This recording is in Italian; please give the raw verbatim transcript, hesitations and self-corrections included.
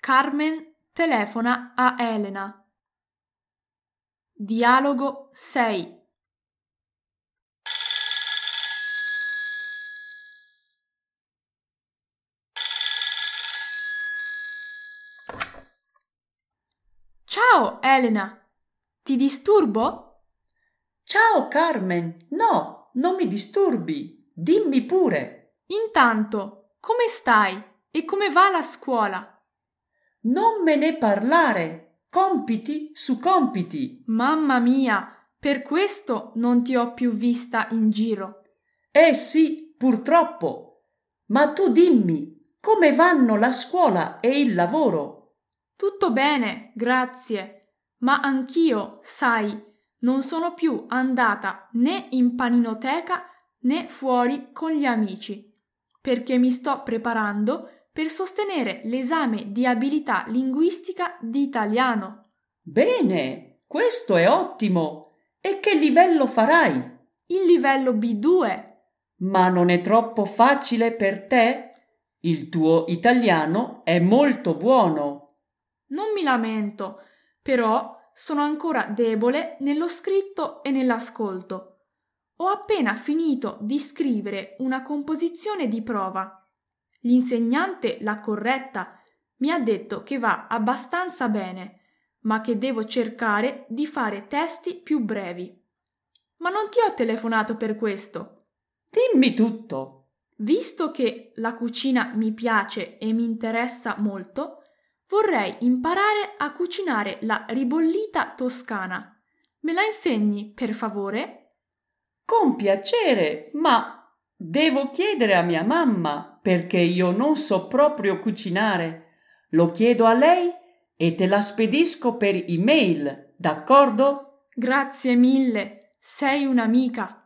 Carmen telefona a Elena. Dialogo sei. Ciao Elena, ti disturbo? Ciao Carmen, no, non mi disturbi, dimmi pure. Intanto, come stai e come va la scuola? Non me ne parlare, compiti su compiti. Mamma mia, per questo non ti ho più vista in giro. Eh sì, purtroppo. Ma tu dimmi, come vanno la scuola e il lavoro? Tutto bene, grazie, ma anch'io, sai, non sono più andata né in paninoteca né fuori con gli amici, perché mi sto preparando per sostenere l'esame di abilità linguistica di italiano. Bene, questo è ottimo. E che livello farai? Il livello B due. Ma non è troppo facile per te? Il tuo italiano è molto buono. Non mi lamento, però sono ancora debole nello scritto e nell'ascolto. Ho appena finito di scrivere una composizione di prova. L'insegnante l'ha corretta, mi ha detto che va abbastanza bene, ma che devo cercare di fare testi più brevi. Ma non ti ho telefonato per questo. Dimmi tutto. Visto che la cucina mi piace e mi interessa molto, vorrei imparare a cucinare la ribollita toscana. Me la insegni, per favore? Con piacere, ma devo chiedere a mia mamma perché io non so proprio cucinare. Lo chiedo a lei e te la spedisco per email, d'accordo? Grazie mille, sei un'amica.